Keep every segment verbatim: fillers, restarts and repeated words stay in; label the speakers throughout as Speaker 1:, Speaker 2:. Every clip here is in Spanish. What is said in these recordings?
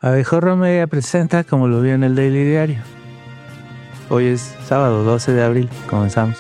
Speaker 1: Abejorro Media presenta Como lo vio en el Daily Diario. Hoy es sábado doce de abril, comenzamos.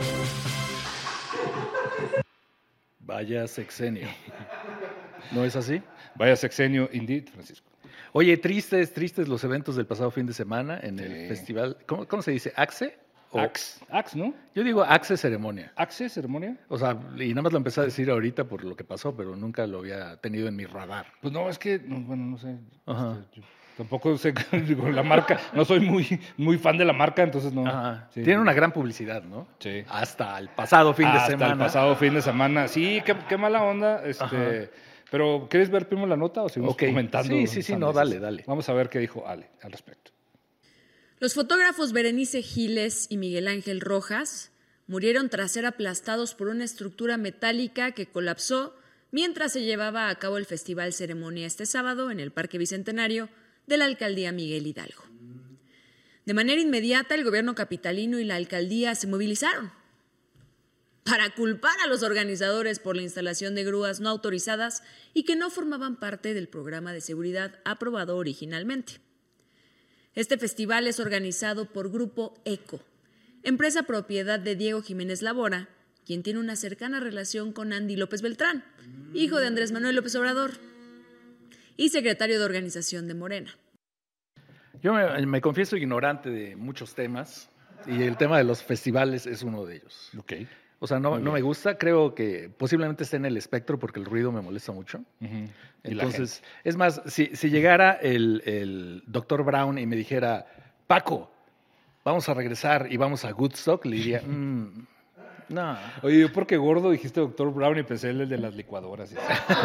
Speaker 2: Vaya sexenio. ¿No es así?
Speaker 3: Vaya sexenio, indeed, Francisco.
Speaker 2: Oye, tristes, tristes los eventos del pasado fin de semana en
Speaker 3: Sí.
Speaker 2: el festival. ¿Cómo, cómo se dice? ¿Axe? O-
Speaker 3: Ax, Ax, ¿no?
Speaker 2: Yo digo Axe Ceremonia.
Speaker 3: Axe, ceremonia.
Speaker 2: O sea, y nada más lo empecé a decir ahorita por lo que pasó, pero nunca lo había tenido en mi radar.
Speaker 3: Pues no, es que, no, bueno, no sé.
Speaker 2: Ajá.
Speaker 3: Este, yo tampoco sé, digo, la marca. No soy muy, muy fan de la marca, entonces no.
Speaker 2: Ajá.
Speaker 3: Sí.
Speaker 2: Tiene una gran publicidad, ¿no?
Speaker 3: Sí.
Speaker 2: Hasta el pasado fin de
Speaker 3: Hasta
Speaker 2: semana.
Speaker 3: el pasado fin de semana. Sí, qué, qué mala onda. Este,
Speaker 2: Ajá.
Speaker 3: pero, ¿quieres ver primero la nota o seguimos
Speaker 2: Ok.
Speaker 3: comentando?
Speaker 2: Sí, sí, sí, no,
Speaker 3: sandeces?
Speaker 2: dale, dale.
Speaker 3: Vamos a ver qué dijo Ale al respecto.
Speaker 4: Los fotógrafos Berenice Giles y Miguel Ángel Rojas murieron tras ser aplastados por una estructura metálica que colapsó mientras se llevaba a cabo el Festival Ceremonia este sábado en el Parque Bicentenario de la Alcaldía Miguel Hidalgo. De manera inmediata, el gobierno capitalino y la alcaldía se movilizaron para culpar a los organizadores por la instalación de grúas no autorizadas y que no formaban parte del programa de seguridad aprobado originalmente. Este festival es organizado por Grupo ECO, empresa propiedad de Diego Jiménez Labora, quien tiene una cercana relación con Andy López Beltrán, hijo de Andrés Manuel López Obrador y secretario de organización de Morena.
Speaker 2: Yo me, me confieso ignorante de muchos temas y el tema de los festivales es uno de ellos.
Speaker 3: Ok.
Speaker 2: O sea, no,
Speaker 3: Muy
Speaker 2: no
Speaker 3: bien.
Speaker 2: me gusta. Creo que posiblemente esté en el espectro porque el ruido me molesta mucho.
Speaker 3: Ujú. Y la
Speaker 2: Entonces, es más, si, si llegara el, el doctor Brown y me dijera, Paco, vamos a regresar y vamos a Woodstock, le diría, "Mm, no.
Speaker 3: Oye, yo porque gordo dijiste doctor Brown y pensé en el de las licuadoras. Y así.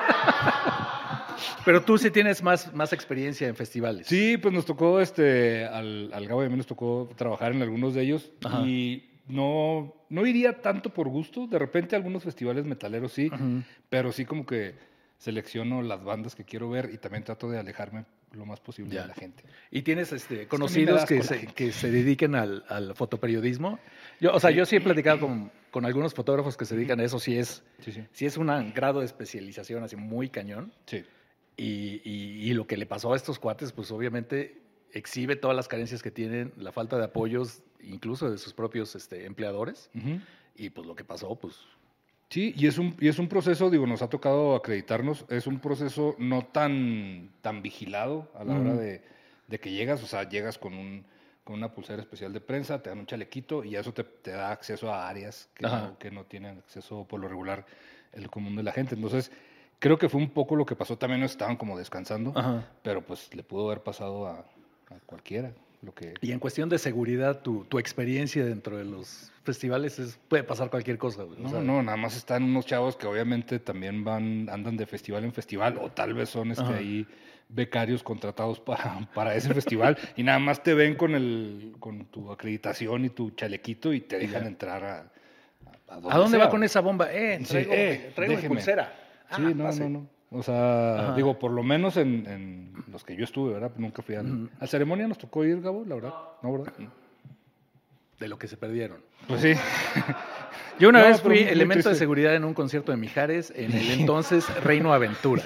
Speaker 2: Pero tú sí tienes más, más experiencia en festivales.
Speaker 3: Sí, pues nos tocó, este, al, al Gabo y a mí nos tocó trabajar en algunos de ellos.
Speaker 2: Ajá.
Speaker 3: Y no, no iría tanto por gusto. De repente algunos festivales metaleros sí,
Speaker 2: Ujú.
Speaker 3: pero sí como que selecciono las bandas que quiero ver y también trato de alejarme lo más posible
Speaker 2: Ya.
Speaker 3: de la gente.
Speaker 2: ¿Y tienes este,
Speaker 3: que a mí me
Speaker 2: conocidos
Speaker 3: da
Speaker 2: que,
Speaker 3: asco la
Speaker 2: se,
Speaker 3: gente.
Speaker 2: que se dediquen al, al fotoperiodismo? Yo, o sea, yo sí he platicado con, con algunos fotógrafos que se dedican a eso, sí es,
Speaker 3: Sí, sí.
Speaker 2: sí es un grado de especialización así muy cañón.
Speaker 3: Sí.
Speaker 2: Y, y- y lo que le pasó a estos cuates, pues obviamente exhibe todas las carencias que tienen, la falta de apoyos, incluso de sus propios este, empleadores.
Speaker 3: Ujú.
Speaker 2: Y pues lo que pasó, pues
Speaker 3: Sí, y es un y es un proceso, digo, nos ha tocado acreditarnos, es un proceso no tan tan vigilado a la
Speaker 2: Ujú.
Speaker 3: hora de, de que llegas, o sea, llegas con un con una pulsera especial de prensa, te dan un chalequito y eso te, te da acceso a áreas que
Speaker 2: Ajá.
Speaker 3: no, que no tienen acceso por lo regular el común de la gente. Entonces, creo que fue un poco lo que pasó, también no estaban como descansando,
Speaker 2: Ajá.
Speaker 3: pero pues le pudo haber pasado a, a cualquiera, lo que
Speaker 2: Y en cuestión de seguridad, tu, tu experiencia dentro de los festivales es, puede pasar cualquier cosa, güey. O
Speaker 3: No,
Speaker 2: sea,
Speaker 3: no, nada más están unos chavos que obviamente también van, andan de festival en festival, o tal vez son este,
Speaker 2: Ajá.
Speaker 3: ahí becarios contratados para, para ese festival, y nada más te ven con el, con tu acreditación y tu chalequito y te dejan
Speaker 2: ya.
Speaker 3: entrar a, a,
Speaker 2: ¿A dónde
Speaker 3: sea.
Speaker 2: va con esa bomba? Eh,
Speaker 3: Sí,
Speaker 2: traigo,
Speaker 3: eh,
Speaker 2: traigo mi
Speaker 3: déjeme.
Speaker 2: pulsera.
Speaker 3: Sí,
Speaker 2: Ah,
Speaker 3: no,
Speaker 2: pase.
Speaker 3: no, no. O sea,
Speaker 2: Ajá.
Speaker 3: digo, por lo menos en, en los que yo estuve, ¿verdad? Nunca fui al,
Speaker 2: Ujú.
Speaker 3: a ceremonia, nos tocó ir, Gabo, la verdad, ¿no, verdad?
Speaker 2: De lo que se perdieron.
Speaker 3: Pues sí.
Speaker 2: Yo una
Speaker 3: No,
Speaker 2: vez
Speaker 3: pero
Speaker 2: fui
Speaker 3: muy- muy
Speaker 2: elemento de
Speaker 3: triste.
Speaker 2: seguridad en un concierto de Mijares en el entonces Reino Aventura.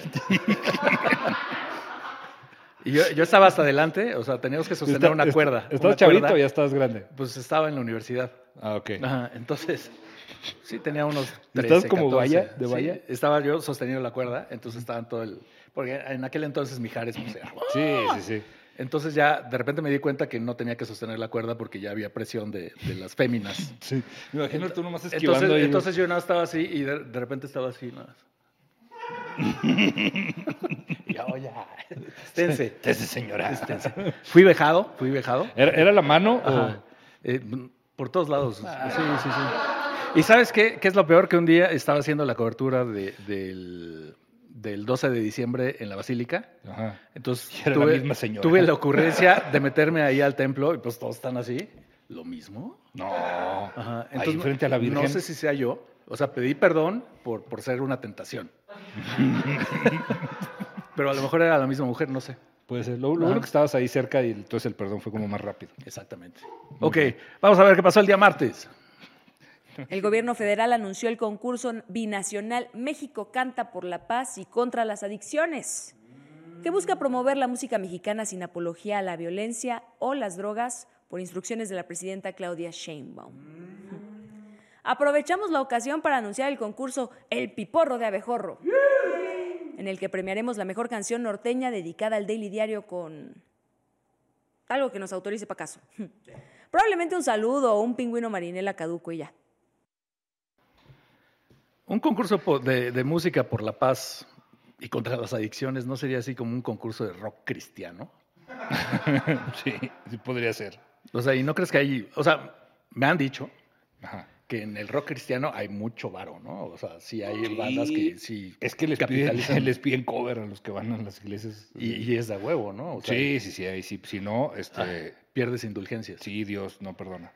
Speaker 2: Y yo, yo estaba hasta adelante, o sea, teníamos que sostener
Speaker 3: Está-
Speaker 2: una
Speaker 3: está-
Speaker 2: cuerda.
Speaker 3: ¿Estás
Speaker 2: una
Speaker 3: chavito
Speaker 2: cuerda.
Speaker 3: o ya estás grande?
Speaker 2: Pues estaba en la universidad.
Speaker 3: Ah, ok.
Speaker 2: Ajá, entonces, sí tenía unos
Speaker 3: ¿Y
Speaker 2: trece,
Speaker 3: estás como
Speaker 2: catorce.
Speaker 3: valla, de
Speaker 2: Sí,
Speaker 3: valla?
Speaker 2: estaba yo sosteniendo la cuerda, entonces estaban todo el... Porque en aquel entonces Mijares, pues, era...
Speaker 3: Sí, sí, sí.
Speaker 2: Entonces ya de repente me di cuenta que no tenía que sostener la cuerda porque ya había presión de, de las féminas.
Speaker 3: Sí. Me imagino tú nomás esquivando
Speaker 2: Entonces,
Speaker 3: ahí.
Speaker 2: entonces yo nada estaba así y de, de repente estaba así. Nada. Y ya, oye, esténse.
Speaker 3: Esténse, señora.
Speaker 2: Esténse. Fui vejado, fui vejado.
Speaker 3: ¿Era, era la mano
Speaker 2: Ajá. Eh, por todos lados. Sí, sí, sí. ¿Y sabes qué, qué es lo peor? Que un día estaba haciendo la cobertura de- del, del doce de diciembre en la Basílica.
Speaker 3: o...? Ajá.
Speaker 2: Entonces
Speaker 3: Y era la
Speaker 2: tuve,
Speaker 3: misma señora.
Speaker 2: tuve la ocurrencia de meterme ahí al templo y pues todos están así. ¿Lo mismo?
Speaker 3: No.
Speaker 2: Ajá.
Speaker 3: Ahí
Speaker 2: Entonces,
Speaker 3: frente a la Virgen.
Speaker 2: No sé si sea yo. O sea, pedí perdón por, por ser una tentación. Pero a lo mejor era la misma mujer, no sé.
Speaker 3: Puede ser. Lo, lo
Speaker 2: Ajá.
Speaker 3: bueno que estabas ahí cerca y entonces el perdón fue como más rápido.
Speaker 2: Exactamente. Ok, vamos a ver qué pasó el día martes.
Speaker 4: El gobierno federal anunció el concurso binacional México Canta por la Paz y contra las Adicciones. que busca promover la música mexicana sin apología a la violencia o las drogas por instrucciones de la presidenta Claudia Sheinbaum. Aprovechamos la ocasión para anunciar el concurso El Piporro de Abejorro, en el que premiaremos la mejor canción norteña dedicada al Daily Diario con algo que nos autorice para caso. Probablemente un saludo o un pingüino marinela caduco y ya.
Speaker 2: Un concurso de, de música por la paz y contra las adicciones, ¿no sería así como un concurso de rock cristiano?
Speaker 3: Sí, sí podría ser.
Speaker 2: O sea, ¿y no crees que hay...? O sea, me han dicho
Speaker 3: Ajá.
Speaker 2: que en el rock cristiano hay mucho varo, ¿no? O sea, sí hay sí, bandas que sí
Speaker 3: es que les piden, les piden cover a los que van a las iglesias.
Speaker 2: Y, y es de huevo, ¿no? O sea,
Speaker 3: sí, sí, sí, ahí sí. Si no, este...
Speaker 2: Ah, pierdes indulgencias.
Speaker 3: Sí, Dios no perdona.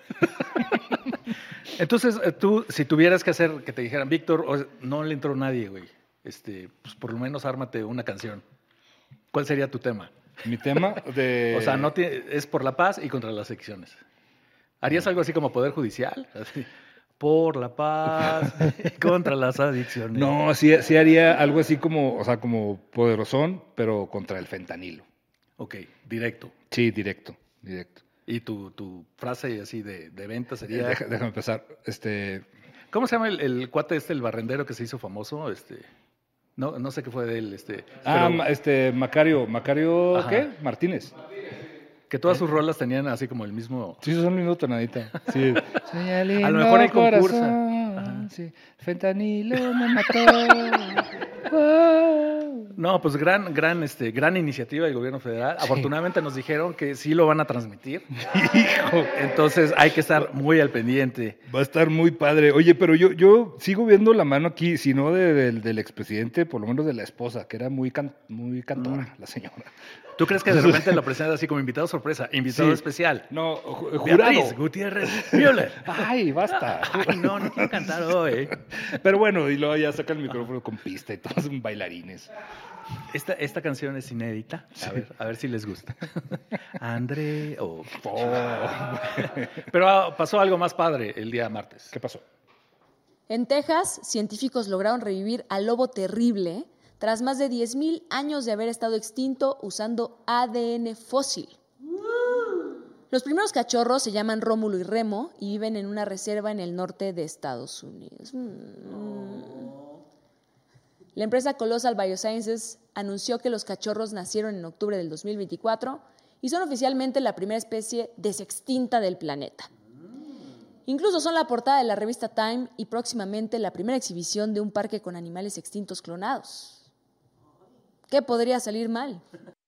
Speaker 2: Entonces, tú, si tuvieras que hacer, que te dijeran, Víctor, no le entró nadie, güey, este, pues por lo menos ármate una canción. ¿Cuál sería tu tema?
Speaker 3: Mi tema de...
Speaker 2: O sea, no tiene, es por la paz y contra las adicciones. ¿Harías algo así como Poder Judicial? Así, por la paz y contra las adicciones.
Speaker 3: No, sí, sí haría algo así como, o sea, como Poderosón, pero contra el fentanilo.
Speaker 2: Ok, directo.
Speaker 3: Sí, directo, directo.
Speaker 2: ¿Y tu, tu frase así de, de venta sería?
Speaker 3: Deja, déjame empezar. Este...
Speaker 2: ¿Cómo se llama el, el cuate este, el barrendero que se hizo famoso? Este, no, no sé qué fue de él. Este,
Speaker 3: ah,
Speaker 2: pero...
Speaker 3: este, Macario, Macario, Ajá. ¿qué? Martínez.
Speaker 2: Que todas sus rolas tenían así como el mismo...
Speaker 3: Sí, son un minuto, nadita. Sí.
Speaker 2: A lo mejor hay concurso.
Speaker 3: Sí. Fentanilo me mató. Wow.
Speaker 2: No, pues gran, gran, este, gran iniciativa del gobierno federal. Sí. Afortunadamente nos dijeron que sí lo van a transmitir.
Speaker 3: Hijo.
Speaker 2: Entonces hay que estar muy al pendiente.
Speaker 3: Va a estar muy padre. Oye, pero yo, yo sigo viendo la mano aquí, si no de, de, del expresidente, por lo menos de la esposa, que era muy, can, muy cantora, mm. la señora.
Speaker 2: ¿Tú crees que de repente lo presentas así como invitado sorpresa, invitado sí. especial?
Speaker 3: No, jurado.
Speaker 2: Beatriz Gutiérrez Müller.
Speaker 3: Ay, basta.
Speaker 2: Ay, no, no quiero cantar hoy.
Speaker 3: Pero bueno, y luego ya saca el micrófono con pista y todos son bailarines.
Speaker 2: Esta, esta canción es inédita. A, sí. ver, a ver si les gusta. André o... Oh. Oh. Pero pasó algo más padre el día martes.
Speaker 3: ¿Qué pasó?
Speaker 4: En Texas, científicos lograron revivir al lobo terrible tras más de diez mil años de haber estado extinto usando A D N fósil. Los primeros cachorros se llaman Rómulo y Remo y viven en una reserva en el norte de Estados Unidos. La empresa Colossal Biosciences anunció que los cachorros nacieron en octubre del dos mil veinticuatro y son oficialmente la primera especie desextinta del planeta. Incluso son la portada de la revista Time y próximamente la primera exhibición de un parque con animales extintos clonados. ¿Qué podría salir mal?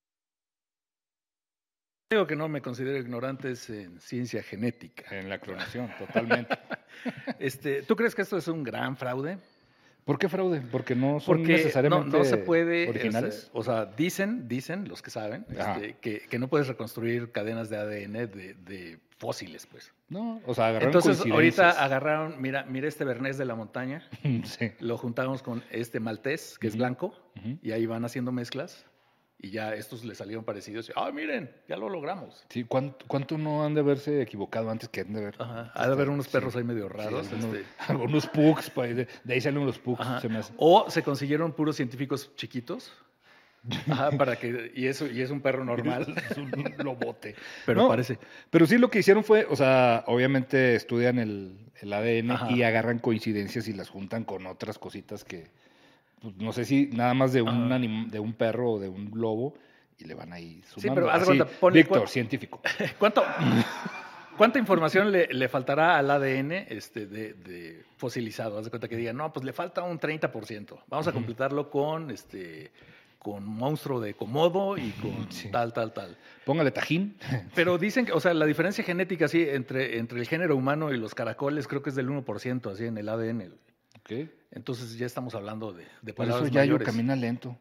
Speaker 2: Digo que no me considero ignorante en ciencia genética.
Speaker 3: En la clonación, totalmente.
Speaker 2: este, ¿Tú crees que esto es un gran fraude?
Speaker 3: ¿Por qué fraude? Porque no son
Speaker 2: Porque
Speaker 3: necesariamente
Speaker 2: no, no se puede,
Speaker 3: originales.
Speaker 2: O sea, dicen, dicen los que saben, este, que, que no puedes reconstruir cadenas de A D N de, de fósiles, pues.
Speaker 3: No, o sea, agarraron
Speaker 2: Entonces, ahorita agarraron, mira, mira este Bernés de la montaña,
Speaker 3: sí.
Speaker 2: Lo juntamos con este maltés, que uh-huh. es blanco, uh-huh. y ahí van haciendo mezclas, y ya estos le salieron parecidos. ¡Ah, miren! Ya lo logramos.
Speaker 3: Sí, ¿cuánto, cuánto no han de haberse equivocado antes que han de haber?
Speaker 2: Ajá, ha de haber unos perros sí. ahí medio raros.
Speaker 3: Sí, algunos,
Speaker 2: este.
Speaker 3: algunos pugs, de, de ahí salen los pugs. Se me hace.
Speaker 2: O se consiguieron puros científicos chiquitos. Ajá, para que, y eso, y es un perro normal.
Speaker 3: Es un lobote.
Speaker 2: Pero no, parece.
Speaker 3: Pero sí lo que hicieron fue, o sea, obviamente estudian el, el A D N Ajá. y agarran coincidencias y las juntan con otras cositas que, pues, no sé si nada más de un anim, de un perro o de un lobo, y le van ahí sumando.
Speaker 2: Sí, pero haz
Speaker 3: Así,
Speaker 2: cuenta, ponle,
Speaker 3: Víctor,
Speaker 2: ¿cuánto,
Speaker 3: científico.
Speaker 2: ¿Cuánto, ¿Cuánta información le, le faltará al A D N este, de, de fosilizado? Haz de cuenta que digan, no, pues le falta un treinta por ciento. Vamos a completarlo con... este con monstruo de Komodo y con sí. tal, tal, tal.
Speaker 3: Póngale tajín.
Speaker 2: Pero dicen que, o sea, la diferencia genética sí, entre, entre el género humano y los caracoles creo que es del uno por ciento, así, en el A D N.
Speaker 3: Okay.
Speaker 2: Entonces ya estamos hablando de, de
Speaker 3: Por
Speaker 2: palabras
Speaker 3: eso Yayo
Speaker 2: mayores.
Speaker 3: camina lento.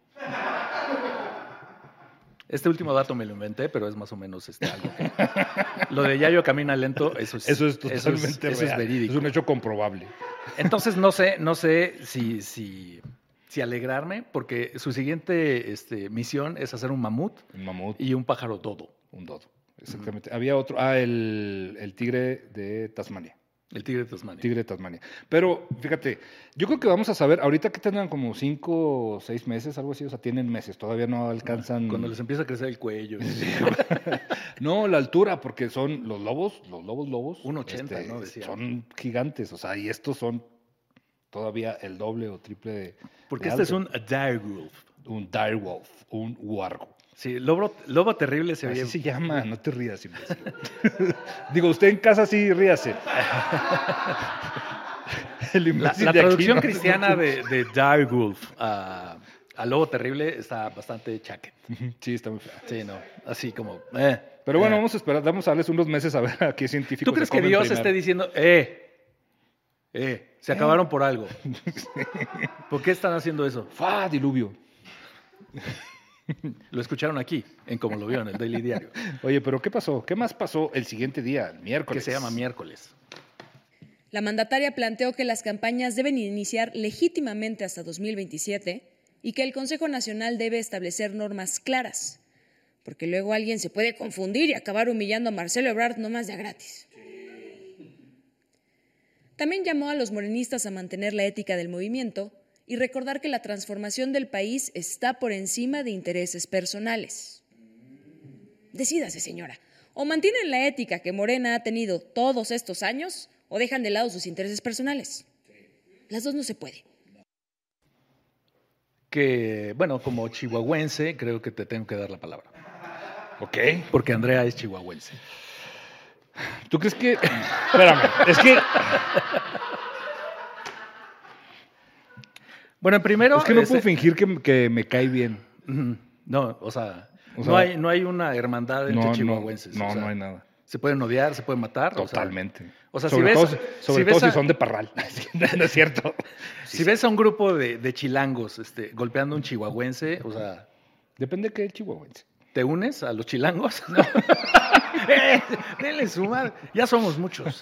Speaker 2: Este último dato me lo inventé, pero es más o menos este algo. Que... Lo de Yayo camina lento, eso es,
Speaker 3: eso es totalmente
Speaker 2: eso es, eso es verídico.
Speaker 3: Es un hecho comprobable.
Speaker 2: Entonces no sé, no sé si... si Si alegrarme, porque su siguiente este, misión es hacer un mamut,
Speaker 3: un mamut
Speaker 2: y un pájaro dodo.
Speaker 3: Un dodo, exactamente. Uh-huh. Había otro, ah, el, el tigre de Tasmania.
Speaker 2: El tigre de Tasmania.
Speaker 3: Tigre de Tasmania. Pero, fíjate, yo creo que vamos a saber, ahorita que tendrán como cinco o seis meses, algo así, o sea, tienen meses, todavía no alcanzan...
Speaker 2: Cuando les empieza a crecer el cuello.
Speaker 3: No, la altura, porque son los lobos, los lobos lobos.
Speaker 2: uno ochenta,
Speaker 3: este,
Speaker 2: ¿no? Decía.
Speaker 3: Son gigantes, o sea, y estos son todavía el doble o triple de...
Speaker 2: Porque
Speaker 3: de
Speaker 2: este es
Speaker 3: alto.
Speaker 2: un direwolf.
Speaker 3: Un direwolf, un huargo.
Speaker 2: Sí, lobo, lobo terrible se
Speaker 3: Así
Speaker 2: ve.
Speaker 3: se llama, no te rías, imbécil. Digo, usted en casa sí ríase. El
Speaker 2: La,
Speaker 3: imbécil
Speaker 2: la
Speaker 3: de aquí
Speaker 2: traducción
Speaker 3: no-
Speaker 2: cristiana de, de direwolf a, a lobo terrible está bastante chaque.
Speaker 3: Sí, está muy fea.
Speaker 2: Sí, no, así como... eh,
Speaker 3: Pero bueno,
Speaker 2: eh.
Speaker 3: vamos a esperar, vamos a darles unos meses a ver a qué científicos
Speaker 2: ¿Tú crees
Speaker 3: se
Speaker 2: que
Speaker 3: comen
Speaker 2: Dios
Speaker 3: primero.
Speaker 2: esté diciendo, eh, eh, se acabaron por algo? ¿Por qué están haciendo eso?
Speaker 3: ¡Fa, diluvio!
Speaker 2: Lo escucharon aquí, en Como lo vio en el Daily Diario,
Speaker 3: Oye, pero ¿qué pasó? ¿Qué más pasó el siguiente día, el
Speaker 2: que
Speaker 3: miércoles?
Speaker 2: se llama miércoles.
Speaker 4: La mandataria planteó que las campañas deben iniciar legítimamente hasta dos mil veintisiete y que el Consejo Nacional debe establecer normas claras, porque luego alguien se puede confundir y acabar humillando a Marcelo Ebrard nomás de a gratis. También llamó a los morenistas a mantener la ética del movimiento y recordar que la transformación del país está por encima de intereses personales. Decídase, señora, o mantienen la ética que Morena ha tenido todos estos años o dejan de lado sus intereses personales. Las dos no se puede.
Speaker 2: Que, bueno, como chihuahuense, creo que te tengo que dar la palabra.
Speaker 3: Ok.
Speaker 2: Porque Andrea es chihuahuense.
Speaker 3: ¿Tú crees que...? Espérame, es que...
Speaker 2: Bueno, primero...
Speaker 3: es que no
Speaker 2: este-
Speaker 3: puedo fingir que, que me cae bien.
Speaker 2: Ujú. No, o sea,
Speaker 3: O sea,
Speaker 2: no, hay, no hay una hermandad entre
Speaker 3: No, no,
Speaker 2: chihuahuenses.
Speaker 3: no,
Speaker 2: o sea,
Speaker 3: no hay nada.
Speaker 2: Se pueden odiar, se pueden matar. o sea,
Speaker 3: Totalmente.
Speaker 2: O sea, si
Speaker 3: sobre
Speaker 2: ves,
Speaker 3: todo, sobre
Speaker 2: si,
Speaker 3: todo
Speaker 2: ves
Speaker 3: si
Speaker 2: a,
Speaker 3: son de Parral. No es cierto.
Speaker 2: si ves a un grupo de, de chilangos este, golpeando a un chihuahuense, o sea,
Speaker 3: Depende de qué chihuahuense.
Speaker 2: ¿te unes a los chilangos? No. eh, denle su madre. Ya somos muchos.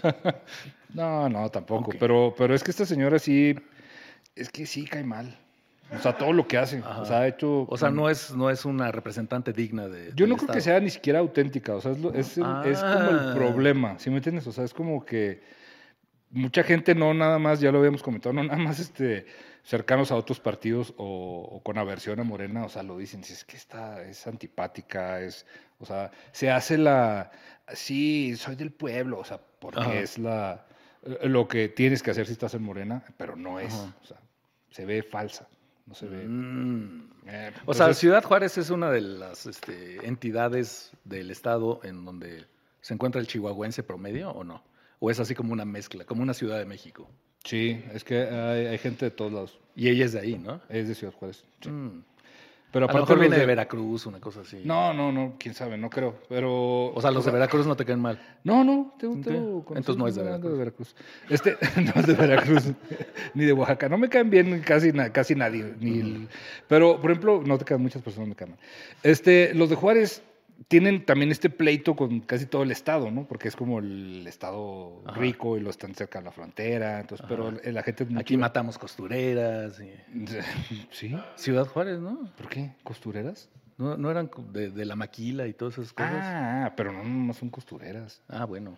Speaker 3: No, no, tampoco.
Speaker 2: Ok.
Speaker 3: Pero, pero es que esta señora sí, es que sí cae mal. O sea, todo lo que hace.
Speaker 2: Ajá.
Speaker 3: O sea, ha hecho...
Speaker 2: O sea, no es, no es una representante digna de.
Speaker 3: Yo
Speaker 2: del
Speaker 3: no creo que
Speaker 2: Estado.
Speaker 3: sea ni siquiera auténtica. O sea, es, lo- es, el- es como
Speaker 2: Ah.
Speaker 3: el problema. ¿Sí me entiendes? O sea, es como que mucha gente no nada más, ya lo habíamos comentado, no nada más este, cercanos a otros partidos o, o con aversión a Morena, o sea, lo dicen, si es que está, es antipática, es, o sea, se hace la, sí, soy del pueblo, o sea, porque
Speaker 2: Ajá.
Speaker 3: es la, lo que tienes que hacer si estás en Morena, pero no es,
Speaker 2: Ajá.
Speaker 3: o sea, se ve falsa, no se ve.
Speaker 2: Mm.
Speaker 3: eh,
Speaker 2: O sea,
Speaker 3: entonces,
Speaker 2: Ciudad Juárez es una de las este, entidades del estado en donde se encuentra el chihuahuense promedio, ¿o no? ¿O es así como una mezcla, como una Ciudad de México?
Speaker 3: sí, es que hay, hay gente de todos lados,
Speaker 2: Y ella es de ahí, ¿no?
Speaker 3: es de Ciudad Juárez. sí.
Speaker 2: Mm.
Speaker 3: Pero
Speaker 2: A lo
Speaker 3: aparte
Speaker 2: mejor
Speaker 3: los
Speaker 2: viene de
Speaker 3: de-
Speaker 2: Veracruz, una cosa así.
Speaker 3: No, no, no, quién sabe, no creo. Pero.
Speaker 2: O sea, los de Veracruz no te caen mal.
Speaker 3: No, no, tengo,
Speaker 2: Ok.
Speaker 3: tengo
Speaker 2: Entonces no es de
Speaker 3: conocidos de Veracruz. Este, no es de Veracruz, ni de Oaxaca. No me caen bien casi, na- casi nadie. Ni el- pero, por ejemplo, no te caen muchas personas, me caen mal. Este, los de Juárez tienen también este pleito con casi todo el estado, ¿no? Porque es como el estado
Speaker 2: Ajá.
Speaker 3: rico y lo están cerca de la frontera. Entonces, pero
Speaker 2: Ajá.
Speaker 3: la gente es muy
Speaker 2: Aquí
Speaker 3: chida.
Speaker 2: matamos costureras. y-
Speaker 3: ¿Sí?
Speaker 2: Ciudad Juárez, ¿no?
Speaker 3: ¿Por qué? ¿Costureras?
Speaker 2: ¿No, no eran de, de la maquila y todas esas cosas?
Speaker 3: Ah, pero no, no son costureras.
Speaker 2: Ah, bueno.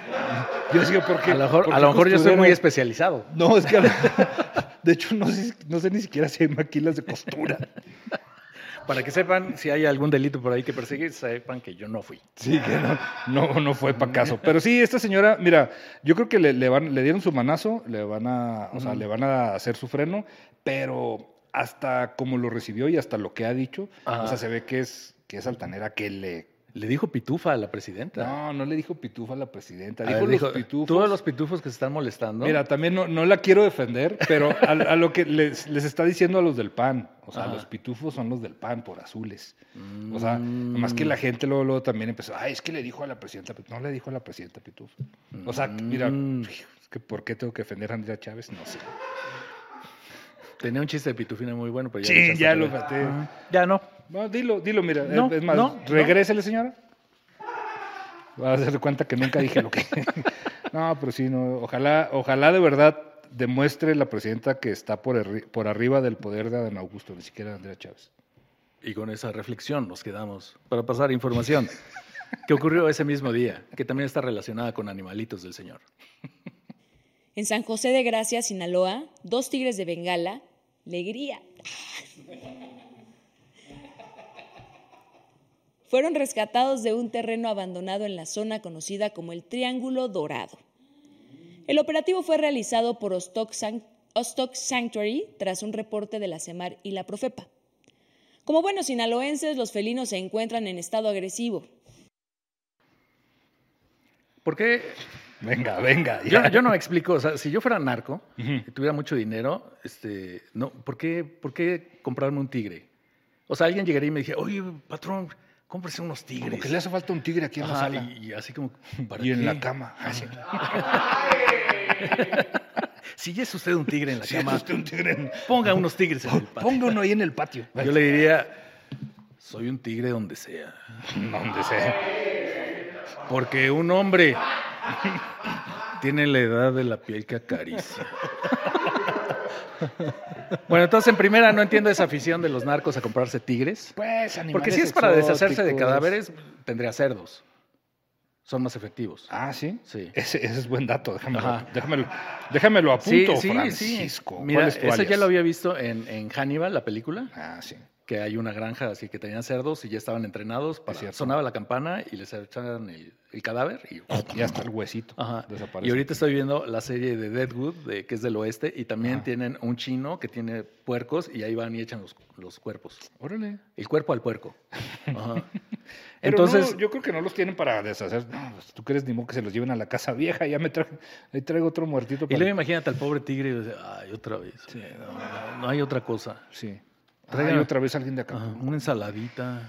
Speaker 3: Yo decía, ¿por qué?
Speaker 2: A lo mejor,
Speaker 3: ¿por
Speaker 2: a
Speaker 3: qué
Speaker 2: lo mejor yo soy muy
Speaker 3: costureras?
Speaker 2: especializado.
Speaker 3: No, es que a lo- de hecho no sé, no sé ni siquiera si hay maquilas de costura.
Speaker 2: Para que sepan, si hay algún delito por ahí que perseguir, sepan que yo no fui.
Speaker 3: Sí, que no, no, no fue para caso. Pero sí, esta señora, mira, yo creo que le, le van, le dieron su manazo, le van a, o sea,
Speaker 2: Ujú.
Speaker 3: le van a hacer su freno, pero hasta como lo recibió y hasta lo que ha dicho,
Speaker 2: Ajá.
Speaker 3: o sea, se ve que es, que es altanera, que le...
Speaker 2: Le dijo pitufa a la presidenta.
Speaker 3: No, no le dijo pitufa a la presidenta,
Speaker 2: A
Speaker 3: dijo
Speaker 2: ver,
Speaker 3: los
Speaker 2: dijo,
Speaker 3: pitufos.
Speaker 2: todos los pitufos que se están molestando.
Speaker 3: Mira, también no, no la quiero defender, pero a, a lo que les, les está diciendo a los del P A N, o sea,
Speaker 2: Ajá.
Speaker 3: los pitufos son los del P A N por azules. O sea,
Speaker 2: Mm.
Speaker 3: más que la gente luego, luego también empezó, ay, es que le dijo a la presidenta, no le dijo a la presidenta pitufo. O sea, mira,
Speaker 2: Mm.
Speaker 3: es que ¿por qué tengo que defender a Andrea Chávez? No sé.
Speaker 2: Tenía un chiste de pitufina muy bueno, pero ya
Speaker 3: Sí,
Speaker 2: lo echaste
Speaker 3: ya
Speaker 2: a
Speaker 3: lo
Speaker 2: perder.
Speaker 3: maté.
Speaker 2: Ajá. Ya no.
Speaker 3: No, dilo, dilo, mira,
Speaker 2: No,
Speaker 3: es más,
Speaker 2: no, no.
Speaker 3: regrésele, señora. Va a darse cuenta que nunca dije lo que... No, pero sí, no, ojalá, ojalá de verdad demuestre la presidenta que está por, arri- por arriba del poder de Adán Augusto, ni siquiera de Andrea Chávez.
Speaker 2: Y con esa reflexión nos quedamos para pasar información que ocurrió ese mismo día, que también está relacionada con animalitos del señor.
Speaker 4: En San José de Gracia, Sinaloa, dos tigres de Bengala, alegría, fueron rescatados de un terreno abandonado en la zona conocida como el Triángulo Dorado. El operativo fue realizado por Ostok Sanctuary tras un reporte de la CEMAR y la Profepa. Como buenos sinaloenses, los felinos se encuentran en estado agresivo.
Speaker 2: ¿Por qué?
Speaker 3: Venga, venga.
Speaker 2: Yo, yo no me explico, o sea, si yo fuera narco uh-huh. y tuviera mucho dinero, este, no, ¿por qué, ¿por qué comprarme un tigre? O sea, alguien llegaría y me dijera, oye, patrón, cómprese unos tigres.
Speaker 3: Como que le hace falta un tigre aquí en Ajá, la sala.
Speaker 2: Y, y así como,
Speaker 3: ¿para y qué? En la cama. Así.
Speaker 2: Si ya es usted un tigre en la
Speaker 3: si
Speaker 2: cama,
Speaker 3: es usted un tigre en...
Speaker 2: ponga unos tigres en el patio.
Speaker 3: Ponga uno ahí en el patio.
Speaker 2: Yo le diría, soy un tigre donde sea.
Speaker 3: Donde sea.
Speaker 2: Porque un hombre tiene la edad de la piel que acaricia. Bueno, entonces en primera no entiendo esa afición de los narcos a comprarse tigres.
Speaker 3: Pues animales
Speaker 2: Porque si es para deshacerse de cadáveres, tendría cerdos. Son más efectivos.
Speaker 3: Ah, ¿sí?
Speaker 2: Sí.
Speaker 3: Ese, ese es buen dato. Déjamelo, déjamelo, déjamelo a punto,
Speaker 2: sí, sí,
Speaker 3: Francisco.
Speaker 2: Sí. Mira, eso ya lo había visto en, en Hannibal, la película.
Speaker 3: Ah, sí.
Speaker 2: Que hay una granja así que tenían cerdos y ya estaban entrenados. Para, sonaba la campana y les echaban el, el cadáver y
Speaker 3: ya está el huesito.
Speaker 2: Ajá. Desaparece. Y ahorita estoy viendo la serie de Deadwood, de, que es del oeste, y también Ajá. tienen un chino que tiene puercos y ahí van y echan los, los cuerpos.
Speaker 3: Órale.
Speaker 2: El cuerpo al puerco. Ajá.
Speaker 3: Entonces, no, yo creo que no los tienen para deshacer. No, tú crees ni modo que se los lleven a la casa vieja. Ya me traigo, ahí traigo otro muertito.
Speaker 2: Para... Y luego imagínate al pobre tigre y dice, ay, otra vez. Sí, no, no, no hay otra cosa.
Speaker 3: Sí. Traigan otra vez alguien de acá.
Speaker 2: Ajá, una ensaladita.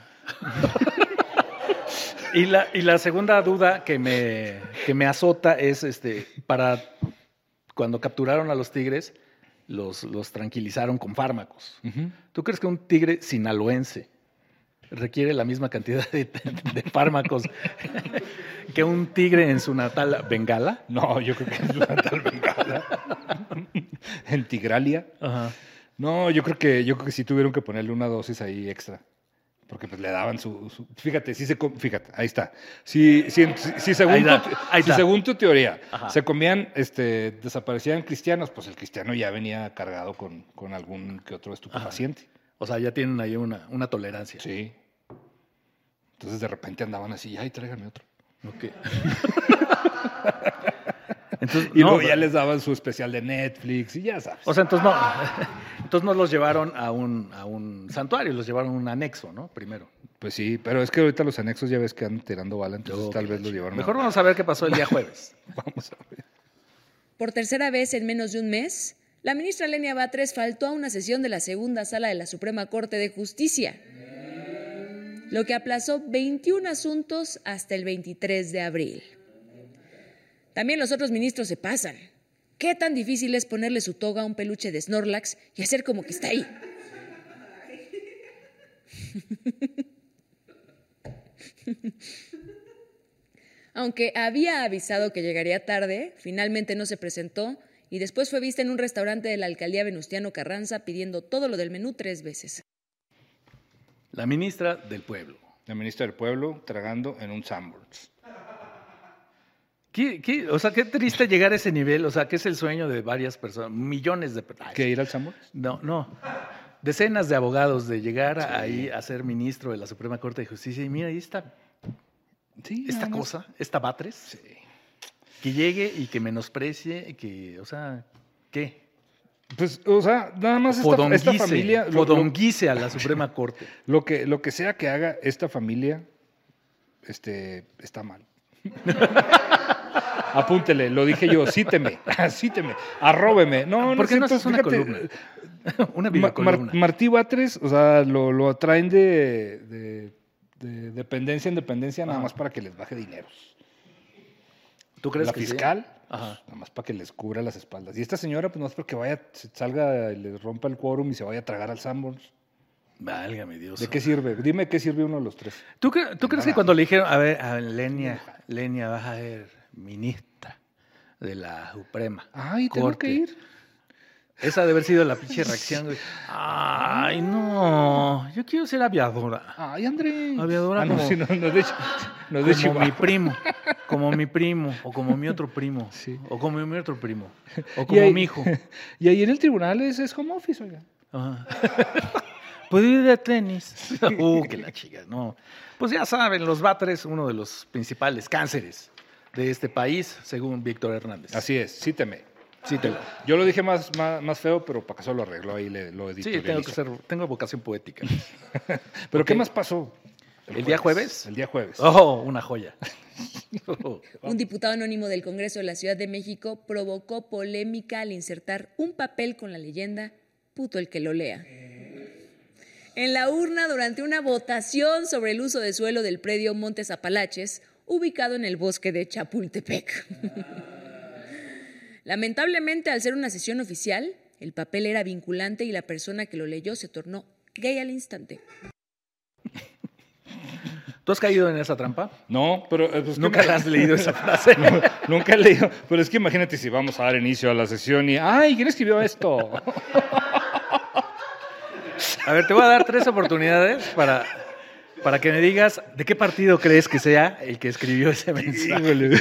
Speaker 2: y, la, y la segunda duda que me, que me azota es, este, para cuando capturaron a los tigres, los, los tranquilizaron con fármacos. Uh-huh. ¿Tú crees que un tigre sinaloense requiere la misma cantidad de, de fármacos que un tigre en su natal Bengala?
Speaker 3: No, yo creo que en su natal Bengala. En Tigralia. Ajá. No, yo creo que yo creo que sí tuvieron que ponerle una dosis ahí extra. Porque pues le daban su... su fíjate, sí se, fíjate, ahí está. Si, si, si, según, ahí tu, ahí si según tu teoría Ajá. se comían, este, desaparecían cristianos, pues el cristiano ya venía cargado con, con algún que otro estupefaciente. Ajá.
Speaker 2: O sea, ya tienen ahí una, una tolerancia.
Speaker 3: Sí. Entonces de repente andaban así, ay, tráigame otro.
Speaker 2: Ok.
Speaker 3: Entonces, y no, luego ya les daban su especial de Netflix y ya sabes.
Speaker 2: O sea, entonces no, entonces no los llevaron a un, a un santuario, los llevaron a un anexo, ¿no? Primero.
Speaker 3: Pues sí, pero es que ahorita los anexos ya ves que andan tirando bala, entonces Yo, tal vez los llevaron.
Speaker 2: Mejor a... vamos a ver qué pasó el día jueves.
Speaker 3: Vamos a ver.
Speaker 4: Por tercera vez en menos de un mes, la ministra Lenia Batres faltó a una sesión de la segunda sala de la Suprema Corte de Justicia, lo que aplazó veintiún asuntos hasta el veintitrés de abril. También los otros ministros se pasan. ¿Qué tan difícil es ponerle su toga a un peluche de Snorlax y hacer como que está ahí? Aunque había avisado que llegaría tarde, finalmente no se presentó y después fue vista en un restaurante de la alcaldía Venustiano Carranza pidiendo todo lo del menú tres veces.
Speaker 2: La ministra del Pueblo.
Speaker 3: La ministra del Pueblo tragando en un Sanborns.
Speaker 2: ¿Qué, qué, o sea, qué triste llegar a ese nivel, o sea, que es el sueño de varias personas, millones de personas.
Speaker 3: ¿Qué, ir al Sanborns?
Speaker 2: No, no. Decenas de abogados de llegar sí. ahí a ser ministro de la Suprema Corte de Justicia y mira, ahí está sí, esta cosa, esta Batres, sí. que llegue y que menosprecie, que, o sea, ¿qué?
Speaker 3: Pues, o sea, nada más esta, esta familia...
Speaker 2: Fodonguice a la Suprema Corte.
Speaker 3: Lo que, lo que sea que haga esta familia, este, está mal. Apúntele, lo dije yo, cíteme, cíteme, arróbeme. No, no,
Speaker 2: ¿por qué no
Speaker 3: haces
Speaker 2: una columna? Una videocolumna.
Speaker 3: Mar, Martí Batres, o sea, lo, lo atraen de, de, de dependencia en dependencia nada Ajá. más para que les baje dineros.
Speaker 2: ¿Tú crees
Speaker 3: La
Speaker 2: que
Speaker 3: fiscal,
Speaker 2: sí? Ajá.
Speaker 3: nada más para que les cubra las espaldas. Y esta señora, pues no es porque vaya, salga y les rompa el quórum y se vaya a tragar al Sanborns.
Speaker 2: Válgame Dios.
Speaker 3: ¿De qué sirve? Dime qué sirve uno de los tres.
Speaker 2: ¿Tú, ¿tú crees que cuando le dijeron, a ver, a ver Lenia, Lenia, vas a ser ministra de la Suprema
Speaker 3: Ay, tengo
Speaker 2: Corte.
Speaker 3: que ir.
Speaker 2: Esa debe haber sido la pinche reacción, güey. Ay, no, yo quiero ser aviadora.
Speaker 3: Ay, André.
Speaker 2: Aviadora
Speaker 3: ah,
Speaker 2: como,
Speaker 3: no, sí, no, no, de hecho, no, de
Speaker 2: como mi primo. Como mi primo, o como mi otro primo,
Speaker 3: Sí.
Speaker 2: o como mi otro primo, o
Speaker 3: Y
Speaker 2: como
Speaker 3: ahí-
Speaker 2: mi hijo.
Speaker 3: Y ahí en el tribunal es, es home office, oiga.
Speaker 2: Ajá. ¿Puedo ir de tenis? Uh, que la chica, no. Pues ya saben, los váteres, uno de los principales cánceres de este país, según Víctor Hernández.
Speaker 3: Así es, cíteme.
Speaker 2: Sí, te lo-
Speaker 3: Yo lo dije más, más, más feo, pero para que eso lo arregló ahí, le, lo
Speaker 2: sí,
Speaker 3: editorializó.
Speaker 2: tengo que ser, tengo vocación poética.
Speaker 3: ¿Pero
Speaker 2: Ok.
Speaker 3: qué más pasó?
Speaker 2: ¿El día jueves?
Speaker 3: El día jueves.
Speaker 2: Oh, una joya. Oh.
Speaker 4: Un diputado anónimo del Congreso de la Ciudad de México provocó polémica al insertar un papel con la leyenda "puto el que lo lea" en la urna durante una votación sobre el uso de suelo del predio Montes Apalaches, ubicado en el bosque de Chapultepec. Lamentablemente, al ser una sesión oficial, el papel era vinculante y la persona que lo leyó se tornó gay al instante.
Speaker 2: ¿Tú has caído en esa trampa?
Speaker 3: No, pero... eh, pues,
Speaker 2: Nunca
Speaker 3: ¿qué-
Speaker 2: has leído esa frase.
Speaker 3: No, nunca he leído. Pero es que imagínate si vamos a dar inicio a la sesión y... ¡Ay! ¿Quién escribió esto?
Speaker 2: A ver, te voy a dar tres oportunidades para, para que me digas de qué partido crees que sea el que escribió ese mensaje.
Speaker 3: Híjole.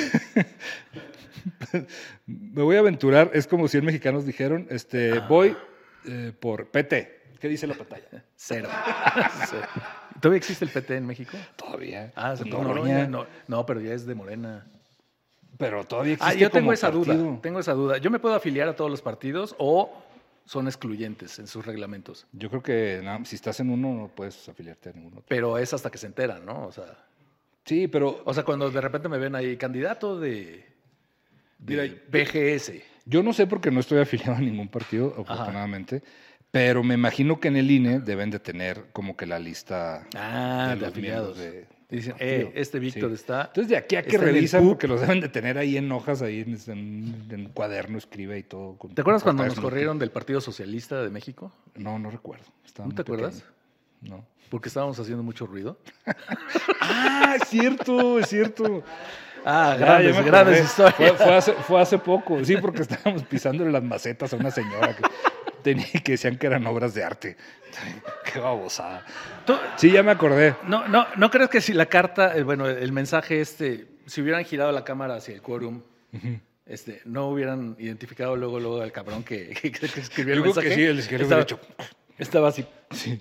Speaker 3: Me voy a aventurar. Es como cien mexicanos dijeron, este, voy eh, por P T. ¿Qué dice la pantalla?
Speaker 2: Cero. Cero. ¿Todavía existe el P T en México?
Speaker 3: Todavía.
Speaker 2: Ah,
Speaker 3: Con
Speaker 2: no, no,
Speaker 3: Noroña.
Speaker 2: ya no, no, pero ya es de Morena.
Speaker 3: Pero todavía existe
Speaker 2: Ah, yo tengo
Speaker 3: como
Speaker 2: esa
Speaker 3: partido.
Speaker 2: duda. Tengo esa duda. ¿Yo me puedo afiliar a todos los partidos o son excluyentes en sus reglamentos?
Speaker 3: Yo creo que nada, si estás en uno no puedes afiliarte a ninguno otro.
Speaker 2: Pero es hasta que se enteran, ¿no? O sea,
Speaker 3: Sí, pero
Speaker 2: o sea cuando de repente me ven ahí candidato de, de
Speaker 3: Mira,
Speaker 2: B G S.
Speaker 3: yo no sé porque no estoy afiliado a ningún partido, afortunadamente. Pero me imagino que en el I N E deben de tener como que la lista
Speaker 2: Ah, de,
Speaker 3: los
Speaker 2: afiliados.
Speaker 3: miembros de-
Speaker 2: Dicen,
Speaker 3: partido.
Speaker 2: eh, este Víctor
Speaker 3: Sí.
Speaker 2: está...
Speaker 3: Entonces de aquí a que
Speaker 2: está en el
Speaker 3: revisan,
Speaker 2: P U.
Speaker 3: porque los deben de tener ahí en hojas, ahí en, en- en un cuaderno, escribe y todo. con-
Speaker 2: ¿Te acuerdas
Speaker 3: con
Speaker 2: cuando nos
Speaker 3: portadas,
Speaker 2: corrieron del Partido Socialista de México?
Speaker 3: No, no recuerdo. Estaba
Speaker 2: ¿No
Speaker 3: muy
Speaker 2: te acuerdas?
Speaker 3: pequeño. No.
Speaker 2: Porque estábamos haciendo mucho ruido.
Speaker 3: Ah, es cierto, es cierto.
Speaker 2: Ah,
Speaker 3: Ah, ya
Speaker 2: grandes,
Speaker 3: me
Speaker 2: grandes
Speaker 3: acordé.
Speaker 2: historias.
Speaker 3: Fue, fue hace, fue hace poco, sí, porque estábamos pisándole las macetas a una señora que, tenía, que decían que eran obras de arte. Qué babosada.
Speaker 2: Tú-
Speaker 3: Sí, ya me acordé.
Speaker 2: No, no, ¿no crees que si la carta, eh, bueno, el mensaje este, si hubieran girado la cámara hacia el quórum, este, no hubieran identificado luego, luego al cabrón que, que- que escribió el
Speaker 3: Yo creo
Speaker 2: mensaje?
Speaker 3: que sí, el escritor
Speaker 2: estaba,
Speaker 3: hubiera hecho-
Speaker 2: estaba así.
Speaker 3: Sí.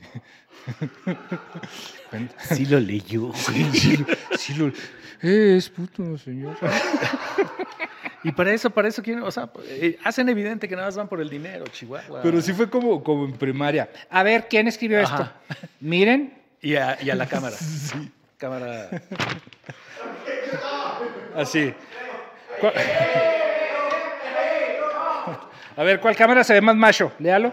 Speaker 2: Sí lo leyó.
Speaker 3: Sí, lo- sí lo- eh, es puto, señor.
Speaker 2: Y para eso, para eso quieren, o sea, eh, hacen evidente que nada más van por el dinero, Chihuahua.
Speaker 3: Pero sí fue como, como en primaria. A ver, ¿quién escribió
Speaker 2: Ajá.
Speaker 3: esto? Miren.
Speaker 2: Y a, y a la cámara. Cámara.
Speaker 3: Así. ¿Cuál- A ver, ¿cuál cámara se ve más macho? Léalo.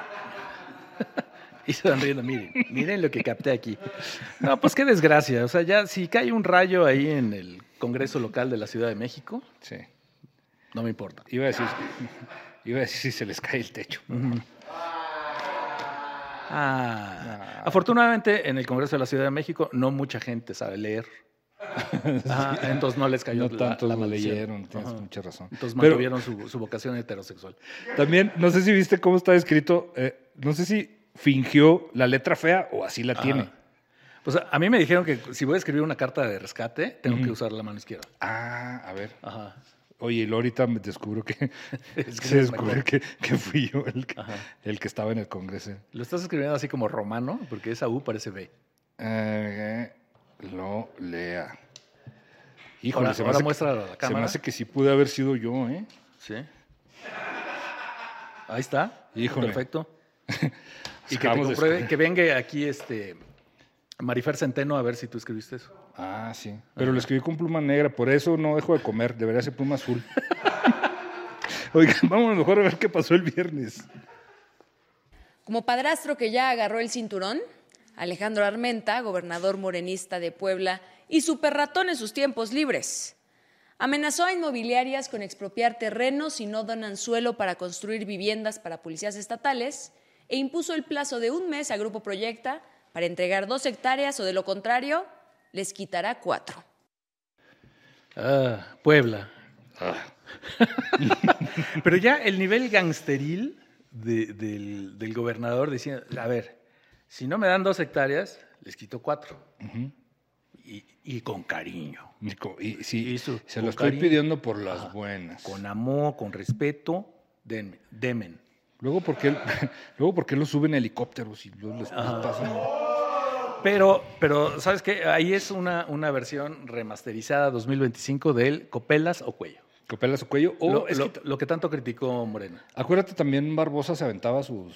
Speaker 2: Y se van riendo, miren, miren lo que capté aquí. No, pues qué desgracia. O sea, ya si cae un rayo ahí en el Congreso local de la Ciudad de México,
Speaker 3: Sí.
Speaker 2: no me importa.
Speaker 3: Iba a decir, iba a decir si se les cae el techo.
Speaker 2: Ah. Afortunadamente, en el Congreso de la Ciudad de México no mucha gente sabe leer. Ajá, entonces no les cayó
Speaker 3: No
Speaker 2: la-
Speaker 3: tantos
Speaker 2: la
Speaker 3: lo
Speaker 2: maldición.
Speaker 3: leyeron, tienes
Speaker 2: Ajá.
Speaker 3: mucha razón.
Speaker 2: Entonces
Speaker 3: Pero-
Speaker 2: mantuvieron su, su vocación heterosexual.
Speaker 3: También, no sé si viste cómo está escrito, eh, no sé si fingió la letra fea o así la tiene.
Speaker 2: Ajá. Pues a, a mí me dijeron que si voy a escribir una carta de rescate, tengo que usar la mano izquierda.
Speaker 3: Ah, a ver.
Speaker 2: Ajá.
Speaker 3: Oye, y luego ahorita me descubro que,
Speaker 2: Es que
Speaker 3: se
Speaker 2: es
Speaker 3: descubre
Speaker 2: mejor.
Speaker 3: que, que fui yo el que,
Speaker 2: Ajá.
Speaker 3: el que estaba en el Congreso.
Speaker 2: Lo estás escribiendo así como romano, porque esa U parece B.
Speaker 3: Eh, lo lea. Híjole,
Speaker 2: Ahora-
Speaker 3: se, me
Speaker 2: ahora
Speaker 3: hace
Speaker 2: muestra a la
Speaker 3: que, se
Speaker 2: cámara.
Speaker 3: me hace que sí pude haber sido yo, ¿eh?
Speaker 2: Sí. Ahí está.
Speaker 3: Híjole.
Speaker 2: Perfecto. Y que te
Speaker 3: Acabamos de
Speaker 2: compruebe,
Speaker 3: descubrir.
Speaker 2: que venga aquí este Marifer Centeno a ver si tú escribiste eso.
Speaker 3: Ah, sí. Pero lo escribí con pluma negra, por eso no dejo de comer. Debería ser pluma azul. Oigan, vamos mejor a ver qué pasó el viernes.
Speaker 4: Como padrastro que ya agarró el cinturón, Alejandro Armenta, gobernador morenista de Puebla y super ratón en sus tiempos libres, amenazó a inmobiliarias con expropiar terrenos si no donan suelo para construir viviendas para policías estatales e impuso el plazo de un mes a Grupo Proyecta para entregar dos hectáreas o de lo contrario, les quitará cuatro.
Speaker 2: Ah, Puebla. Pero ya el nivel gangsteril de- del, del gobernador decía, a ver, si no me dan dos hectáreas, les quito cuatro. y, y con cariño.
Speaker 3: Y, con, y sí,
Speaker 2: y su,
Speaker 3: se lo estoy
Speaker 2: cariño,
Speaker 3: pidiendo por las
Speaker 2: ajá,
Speaker 3: buenas.
Speaker 2: Con amor, con respeto, denme, demen.
Speaker 3: Luego, ¿por qué, luego, ¿por qué los suben helicópteros y luego les, les pasan?
Speaker 2: Pero, pero, ¿sabes qué? Ahí es una, una versión remasterizada dos mil veinticinco del Copelas o Cuello.
Speaker 3: Copelas o Cuello. O
Speaker 2: lo,
Speaker 3: es
Speaker 2: lo,
Speaker 3: que,
Speaker 2: lo que tanto criticó Morena.
Speaker 3: Acuérdate, también Barbosa se aventaba sus...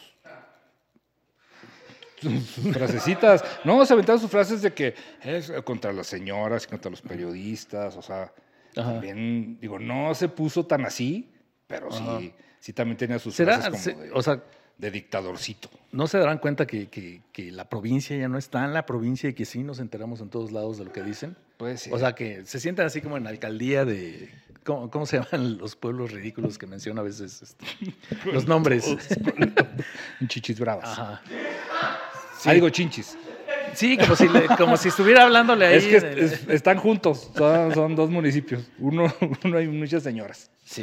Speaker 3: sus frasecitas. No, se aventaba sus frases de que es contra las señoras, contra los periodistas, o sea, ajá, también, digo, no se puso tan así, pero ajá, sí, sí también tenía sus frases como se, de,
Speaker 2: o sea,
Speaker 3: de dictadorcito.
Speaker 2: ¿No se darán cuenta que, que, que la provincia ya no está en la provincia y que sí nos enteramos en todos lados de lo que dicen?
Speaker 3: Pues sí.
Speaker 2: O sea, que se sienten así como en alcaldía de... ¿Cómo, cómo se llaman los pueblos ridículos que menciona a veces este, los nombres?
Speaker 3: Chichis bravas.
Speaker 2: Ajá.
Speaker 3: Sí. Ah, digo chinchis.
Speaker 2: Sí, como si, le, como si estuviera hablándole ahí.
Speaker 3: Es que
Speaker 2: el...
Speaker 3: es, están juntos, son, son dos municipios. Uno, uno hay muchas señoras.
Speaker 2: Sí.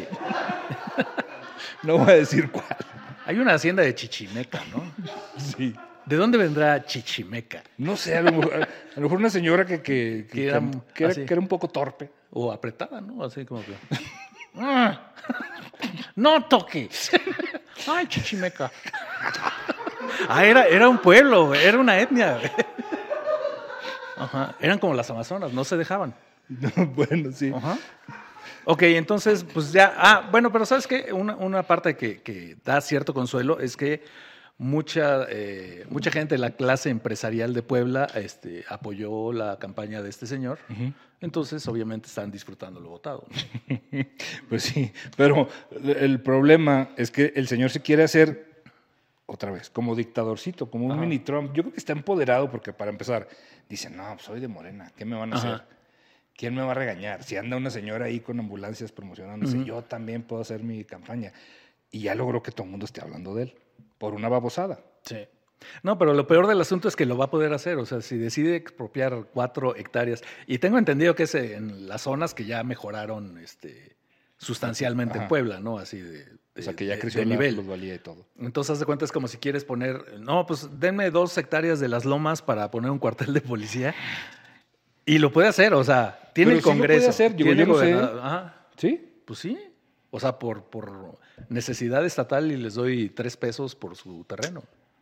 Speaker 3: No voy a decir cuál.
Speaker 2: Hay una hacienda de Chichimeca, ¿no?
Speaker 3: Sí.
Speaker 2: ¿De dónde vendrá Chichimeca?
Speaker 3: No sé, a lo mejor, a lo mejor una señora que, que, que, que, era, que, era, que era un poco torpe.
Speaker 2: O apretada, ¿no? Así como que... ¡No toques! ¡Ay, Chichimeca! Ah, era, era un pueblo, era una etnia. Ajá. Eran como las amazonas, no se dejaban.
Speaker 3: No, bueno, sí.
Speaker 2: Ajá. Ok, entonces, pues ya... Ah, bueno, pero ¿sabes qué? Una, una parte que, que da cierto consuelo es que mucha, eh, mucha gente de la clase empresarial de Puebla este, apoyó la campaña de este señor. Uh-huh. Entonces, obviamente, están disfrutando lo votado, ¿no?
Speaker 3: Pues sí, pero el problema es que el señor se quiere hacer... Otra vez, como dictadorcito, como un Ajá. mini Trump. Yo creo que está empoderado porque, para empezar, dice, no, pues soy de Morena, ¿qué me van a Ajá. hacer? ¿Quién me va a regañar? Si anda una señora ahí con ambulancias promocionándose, uh-huh. yo también puedo hacer mi campaña. Y ya logró que todo el mundo esté hablando de él, por una babosada.
Speaker 2: Sí. No, pero lo peor del asunto es que lo va a poder hacer. O sea, si decide expropiar cuatro hectáreas, y tengo entendido que es en las zonas que ya mejoraron este, sustancialmente Ajá. en Puebla, ¿no? Así de...
Speaker 3: O sea, que ya creció el nivel. Plusvalía y todo.
Speaker 2: Entonces, haz de cuenta, es como si quieres poner... No, pues denme dos hectáreas de las lomas para poner un cuartel de policía. Y lo puede hacer, o sea, tiene
Speaker 3: Pero
Speaker 2: el Congreso.
Speaker 3: Sí lo puede hacer, digo, yo no sé.
Speaker 2: Ajá.
Speaker 3: ¿Sí?
Speaker 2: Pues sí. O sea, por, por necesidad estatal y les doy tres pesos por su terreno.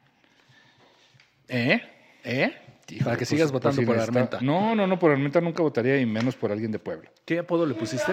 Speaker 2: ¿Eh? ¿Eh? Híjole, para que pues, sigas votando pues, si por Armenta.
Speaker 3: Está... No, no, no, por Armenta nunca votaría y menos por alguien de Puebla.
Speaker 2: ¿Qué apodo le pusiste?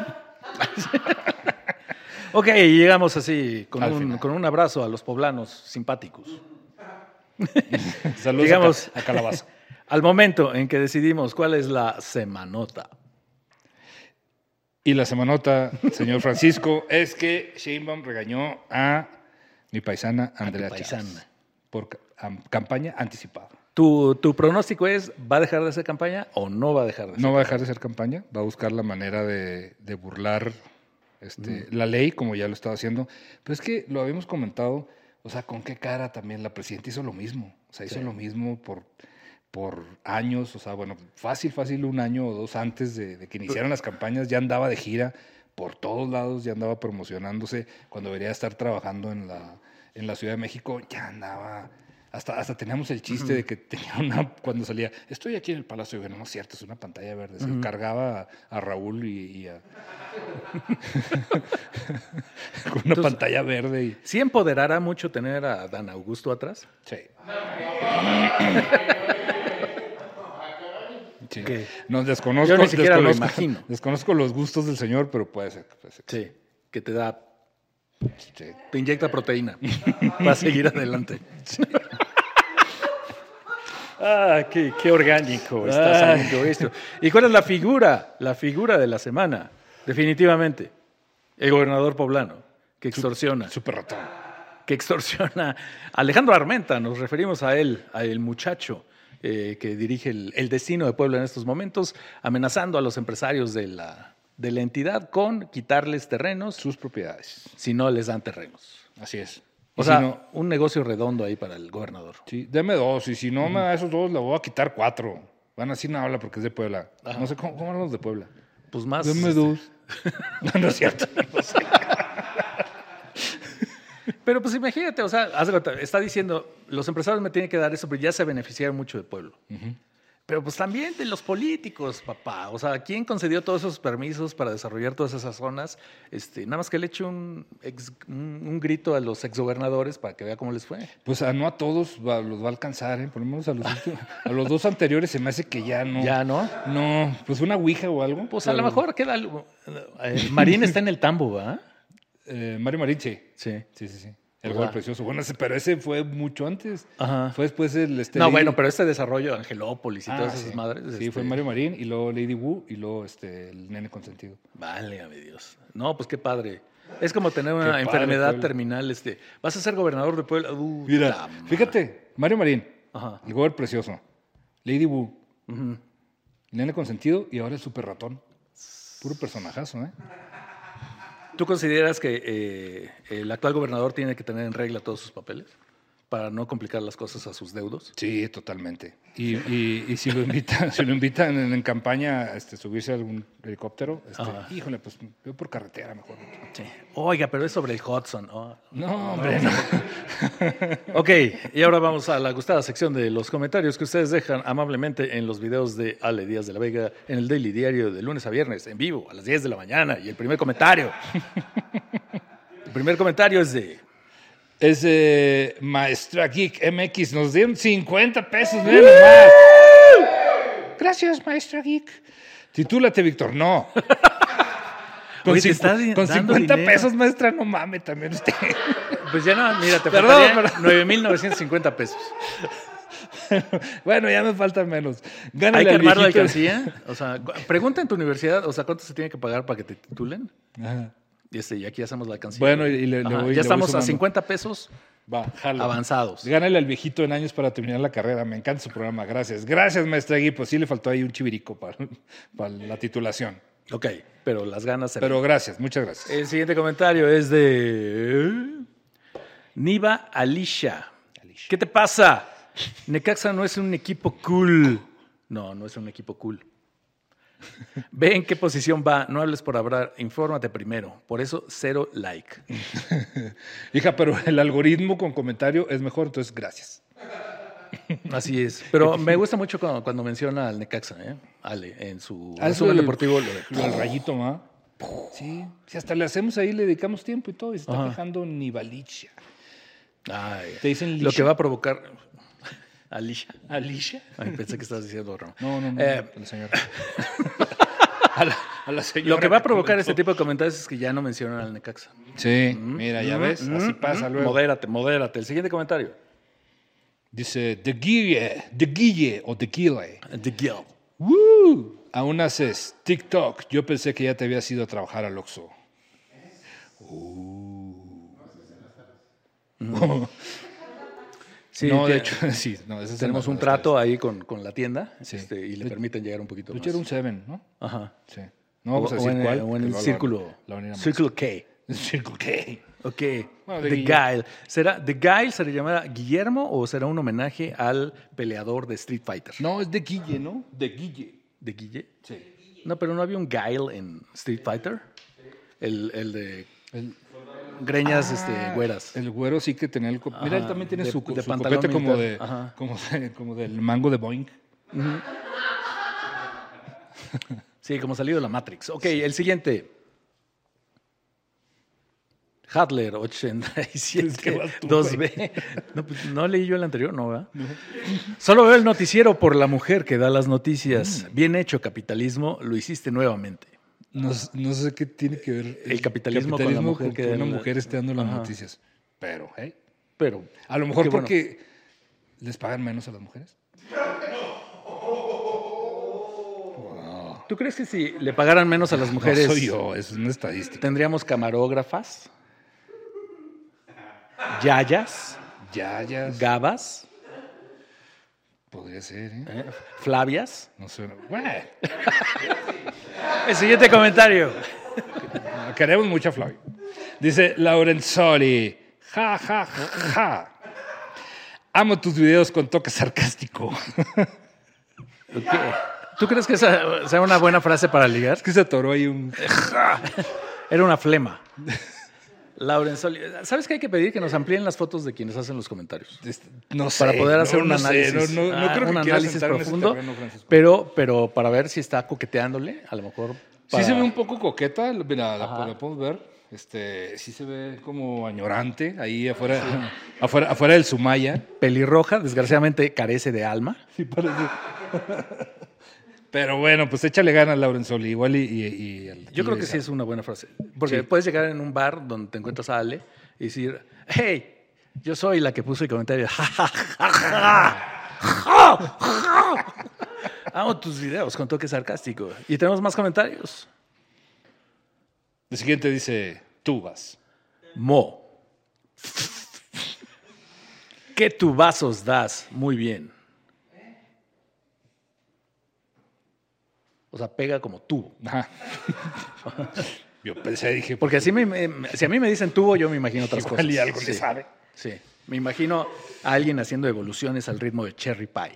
Speaker 2: Ok, llegamos así, con un, con un abrazo a los poblanos simpáticos.
Speaker 3: Saludos
Speaker 2: llegamos
Speaker 3: a, a Calabaza.
Speaker 2: Al momento en que decidimos cuál es la semanota.
Speaker 3: Y la semanota, señor Francisco, es que Sheinbaum regañó a mi paisana Andrea Chávez por um, campaña anticipada.
Speaker 2: ¿Tu, ¿Tu pronóstico es, va a dejar de ser campaña o no va a dejar de ser
Speaker 3: No
Speaker 2: campaña?
Speaker 3: va a dejar de ser campaña, va a buscar la manera de, de burlar... Este, mm. la ley, como ya lo estaba haciendo, pero es que lo habíamos comentado, o sea, con qué cara también la presidenta hizo lo mismo, o sea, hizo sí. lo mismo por, por años, o sea, bueno, fácil, fácil un año o dos antes de, de que iniciaran las campañas, ya andaba de gira por todos lados, ya andaba promocionándose, cuando debería estar trabajando en la, en la Ciudad de México, ya andaba... Hasta, hasta teníamos el chiste uh-huh. de que tenía una, cuando salía, estoy aquí en el Palacio de Gobierno, no es cierto, es una pantalla verde, se uh-huh. cargaba a, a Raúl y, y a... con una Entonces, pantalla verde. Y...
Speaker 2: ¿Sí empoderará mucho tener a Dan Augusto atrás?
Speaker 3: Sí. sí.
Speaker 2: Okay.
Speaker 3: No, desconozco,
Speaker 2: Yo ni siquiera
Speaker 3: desconozco,
Speaker 2: lo imagino.
Speaker 3: Desconozco los gustos del señor, pero puede ser. Puede ser.
Speaker 2: Sí, que te da... Sí. Te inyecta proteína para seguir adelante. Sí. Ah, qué, qué orgánico está saliendo esto. ¿Y cuál es la figura? La figura de la semana, definitivamente. El gobernador poblano, que extorsiona.
Speaker 3: Súper ratón.
Speaker 2: Que extorsiona. Alejandro Armenta, nos referimos a él, a el muchacho eh, que dirige el, el destino de Puebla en estos momentos, amenazando a los empresarios de la, de la entidad con quitarles terrenos.
Speaker 3: Sus propiedades.
Speaker 2: Si no les dan terrenos.
Speaker 3: Así es.
Speaker 2: O sea, si no, un negocio redondo ahí para el gobernador.
Speaker 3: Sí, deme dos, y si no uh-huh. me da esos dos, le voy a quitar cuatro. Van así no habla porque es de Puebla. Ajá. No sé, ¿cómo, cómo hablan los de Puebla?
Speaker 2: Pues más...
Speaker 3: Deme este... dos. no, no es cierto. No sé.
Speaker 2: Pero pues imagínate, o sea, está diciendo, los empresarios me tienen que dar eso, pero ya se beneficiaron mucho del pueblo. Uh-huh. Pero pues también de los políticos, papá. O sea, ¿quién concedió todos esos permisos para desarrollar todas esas zonas? Este, nada más que le eche un, ex, un, un grito a los exgobernadores para que vea cómo les fue.
Speaker 3: Pues a, no a todos va, los va a alcanzar, ¿eh? Por lo menos a los, últimos, a los dos anteriores se me hace que ya no.
Speaker 2: ¿Ya no?
Speaker 3: No, pues una ouija o algo.
Speaker 2: Pues
Speaker 3: pero...
Speaker 2: a lo mejor queda algo. Eh, Marín está en el tambo, ¿verdad?
Speaker 3: Eh, Mario Marín, sí.
Speaker 2: Sí.
Speaker 3: Sí, sí, sí. El gol precioso. Bueno, ese, pero ese fue mucho antes.
Speaker 2: Ajá.
Speaker 3: Fue después el... Este,
Speaker 2: no,
Speaker 3: Lady...
Speaker 2: bueno, pero este desarrollo de Angelópolis y
Speaker 3: ah,
Speaker 2: todas
Speaker 3: sí.
Speaker 2: esas madres.
Speaker 3: Sí,
Speaker 2: este...
Speaker 3: fue Mario Marín y luego Lady Wu y luego este, el nene consentido.
Speaker 2: Válgame Dios. No, pues qué padre. Es como tener una
Speaker 3: Qué
Speaker 2: enfermedad
Speaker 3: padre,
Speaker 2: terminal. Este, vas a ser gobernador de Puebla. Uh,
Speaker 3: Mira, fíjate, Mario Marín,
Speaker 2: Ajá.
Speaker 3: el gol precioso, Lady Wu,
Speaker 2: Uh-huh.
Speaker 3: el nene consentido y ahora el super ratón. Puro personajazo, ¿eh?
Speaker 2: ¿Tú consideras que eh, el actual gobernador tiene que tener en regla todos sus papeles para no complicar las cosas a sus deudos?
Speaker 3: Sí, totalmente. Y, y, y si lo invitan, si lo invitan en, en campaña a este, subirse a algún helicóptero, este, híjole, pues yo por carretera mejor.
Speaker 2: Sí. Oiga, pero es sobre el Hudson. Oh.
Speaker 3: No, hombre, no.
Speaker 2: Ok, y ahora vamos a la gustada sección de los comentarios que ustedes dejan amablemente en los videos de Ale Díaz de la Vega en el Daily Diario de lunes a viernes, en vivo, a las diez de la mañana. Y el primer comentario. El primer comentario es de...
Speaker 3: Es de Maestra Geek M X. Nos dieron cincuenta pesos. Miren nomás. Gracias, Maestra Geek. Titúlate, Víctor. No. Con,
Speaker 2: Oye, te
Speaker 3: cincu-
Speaker 2: estás
Speaker 3: con
Speaker 2: dando
Speaker 3: cincuenta
Speaker 2: dinero.
Speaker 3: pesos, maestra, no mame también usted.
Speaker 2: Pues ya no, mira, te
Speaker 3: Perdón,
Speaker 2: faltarían
Speaker 3: perdón.
Speaker 2: nueve mil novecientos cincuenta pesos.
Speaker 3: Bueno, ya me falta menos. Gánale
Speaker 2: ¿Hay que
Speaker 3: al
Speaker 2: armar la
Speaker 3: viejito.
Speaker 2: alcancía? O sea, cu- pregunta en tu universidad, o sea, ¿cuánto se tiene que pagar para que te titulen?
Speaker 3: Ajá.
Speaker 2: Y, este, y aquí hacemos la alcancía.
Speaker 3: Bueno, y le- le
Speaker 2: Ajá,
Speaker 3: voy- le
Speaker 2: ya
Speaker 3: voy
Speaker 2: estamos a
Speaker 3: sumando.
Speaker 2: cincuenta pesos
Speaker 3: Va, jalo.
Speaker 2: avanzados.
Speaker 3: Gánale al viejito en años para terminar la carrera. Me encanta su programa. Gracias. Gracias, maestra Gui. Pues sí le faltó ahí un chivirico para, para la titulación.
Speaker 2: Ok, pero las ganas se
Speaker 3: Pero
Speaker 2: ven.
Speaker 3: gracias, muchas gracias.
Speaker 2: El siguiente comentario es de Niva Alicia.
Speaker 3: Alicia.
Speaker 2: ¿Qué te pasa? Necaxa no es un equipo cool. No, no es un equipo cool. Ve en qué posición va, no hables por hablar, infórmate primero. Por eso, cero like.
Speaker 3: Hija, pero el algoritmo con comentario es mejor, entonces gracias.
Speaker 2: Así es. Pero me gusta mucho cuando, cuando menciona al Necaxa, ¿eh? Ale, en su
Speaker 3: Ah,
Speaker 2: resumen
Speaker 3: eso del-
Speaker 2: deportivo. Lo de-
Speaker 3: Lo del rayito, ¿ma? Sí, si hasta le hacemos ahí, le dedicamos tiempo y todo, y se está
Speaker 2: Ajá.
Speaker 3: quejando Nivalicia.
Speaker 2: Ay,
Speaker 3: Te dicen
Speaker 2: lo
Speaker 3: Lisha.
Speaker 2: que va a provocar. Alicia.
Speaker 3: ¿Alicia?
Speaker 2: Ay, pensé que estabas diciendo otro.
Speaker 3: No, no, no,
Speaker 2: Eh,
Speaker 3: la señora. a, la, a la señora.
Speaker 2: Lo que va a provocar
Speaker 3: comentó.
Speaker 2: este tipo de comentarios es que ya no mencionan al Necaxa.
Speaker 3: Sí, mira, ya ves,
Speaker 2: Mm,
Speaker 3: así
Speaker 2: mm,
Speaker 3: pasa
Speaker 2: mm.
Speaker 3: luego.
Speaker 2: Modérate, modérate. El siguiente comentario.
Speaker 3: Dice, de Guille, de Guille o de Guille.
Speaker 2: The Gill.
Speaker 3: ¡Woo! Aún haces TikTok. Yo pensé que ya te habías ido a trabajar al Oxxo.
Speaker 2: Sí,
Speaker 3: no, de
Speaker 2: tie-
Speaker 3: hecho, sí. No, ese es
Speaker 2: tenemos
Speaker 3: el-
Speaker 2: un trato ahí con, con la tienda
Speaker 3: Sí.
Speaker 2: este, y le
Speaker 3: De-
Speaker 2: permiten llegar un poquito
Speaker 3: De
Speaker 2: más.
Speaker 3: hecho, era un Seven, ¿no?
Speaker 2: Ajá.
Speaker 3: Sí. No vamos
Speaker 2: o,
Speaker 3: a
Speaker 2: o
Speaker 3: decir
Speaker 2: en,
Speaker 3: cuál.
Speaker 2: o en
Speaker 3: que
Speaker 2: el
Speaker 3: luego la-
Speaker 2: círculo.
Speaker 3: la van a ir a
Speaker 2: Círculo K.
Speaker 3: El Círculo K.
Speaker 2: Ok.
Speaker 3: Bueno, de
Speaker 2: The
Speaker 3: Guille.
Speaker 2: Guile. ¿Será, ¿The Guile se le llamará Guillermo o será un homenaje al peleador de Street Fighter?
Speaker 3: No, es de Guille, ¿no? De Guille.
Speaker 2: ¿De Guille?
Speaker 3: Sí.
Speaker 2: No, pero ¿no había un Guile en Street Fighter? El, el de
Speaker 3: El,
Speaker 2: greñas
Speaker 3: Ah,
Speaker 2: este, güeras.
Speaker 3: el güero sí que tenía el... co- Mira, él
Speaker 2: Ajá,
Speaker 3: también tiene
Speaker 2: de-
Speaker 3: su,
Speaker 2: de
Speaker 3: su
Speaker 2: pantalón
Speaker 3: copete como de,
Speaker 2: militar. Ajá.
Speaker 3: como de... Como del mango de Boeing.
Speaker 2: Sí, como salido de la Matrix. Ok, el siguiente. Hadler ochenta y
Speaker 3: Es que
Speaker 2: siete
Speaker 3: vas tú,
Speaker 2: dos B. No, pues, no leí yo el anterior, ¿no? ¿verdad? Solo veo el noticiero por la mujer que da las noticias.
Speaker 3: Mm.
Speaker 2: Bien hecho, capitalismo. Lo hiciste nuevamente.
Speaker 3: No, no sé qué tiene que ver
Speaker 2: El capitalismo con la mujer
Speaker 3: con
Speaker 2: que
Speaker 3: que
Speaker 2: da
Speaker 3: una
Speaker 2: la-
Speaker 3: mujer esté dando las
Speaker 2: Ajá.
Speaker 3: noticias. Pero, ¿eh?
Speaker 2: Pero
Speaker 3: A lo mejor
Speaker 2: qué bueno.
Speaker 3: porque les pagan menos a las mujeres.
Speaker 2: ¿Tú crees que si le pagaran menos a las mujeres
Speaker 3: No soy yo, es una estadística.
Speaker 2: tendríamos camarógrafas? Yayas,
Speaker 3: Ya, ya.
Speaker 2: gabas,
Speaker 3: Podría ser, ¿eh?
Speaker 2: ¿eh? Flavias.
Speaker 3: No sé. Bueno,
Speaker 2: El siguiente comentario.
Speaker 3: queremos mucho a Flavio. Dice Laurenzoli. Ja, ja, ja, ja. Amo tus videos con toque sarcástico.
Speaker 2: Ok. ¿Tú crees que esa sea una buena frase para ligar?
Speaker 3: Es que se atoró ahí un...
Speaker 2: Era una flema. Lauren Soli. ¿Sabes qué hay que pedir? Que nos amplíen las fotos de quienes hacen los comentarios.
Speaker 3: No sé.
Speaker 2: Para poder hacer
Speaker 3: no,
Speaker 2: un
Speaker 3: no
Speaker 2: análisis,
Speaker 3: sé, no, no, no
Speaker 2: ah,
Speaker 3: creo
Speaker 2: un
Speaker 3: que quieras
Speaker 2: análisis
Speaker 3: entrar en ese
Speaker 2: profundo,
Speaker 3: terreno, Francisco.
Speaker 2: pero, pero para ver si está coqueteándole, a lo mejor. Para...
Speaker 3: Sí se ve un poco coqueta, mira, la, la podemos ver. Este, sí se ve como añorante ahí afuera, sí. afuera, afuera del Sumaya.
Speaker 2: Pelirroja, desgraciadamente carece de alma.
Speaker 3: Sí, parece. Pero bueno, pues échale ganas, Lauren Soli, igual y... y, y el,
Speaker 2: Yo
Speaker 3: y
Speaker 2: creo que
Speaker 3: esa.
Speaker 2: sí es una buena frase. Porque
Speaker 3: Sí.
Speaker 2: puedes llegar en un bar donde te encuentras a Ale y decir, hey, yo soy la que puso el comentario. Amo tus videos con toque sarcástico. Y tenemos más comentarios.
Speaker 3: El siguiente dice, tú vas.
Speaker 2: Mo. ¿Qué tubazos das? Muy bien. O sea, pega como tubo.
Speaker 3: Ajá. Yo pensé, dije...
Speaker 2: Porque así me, me, si a mí me dicen tubo, yo me imagino otras
Speaker 3: igual
Speaker 2: cosas.
Speaker 3: y algo
Speaker 2: sí,
Speaker 3: le sabe.
Speaker 2: Sí. Me imagino a alguien haciendo evoluciones al ritmo de Cherry Pie.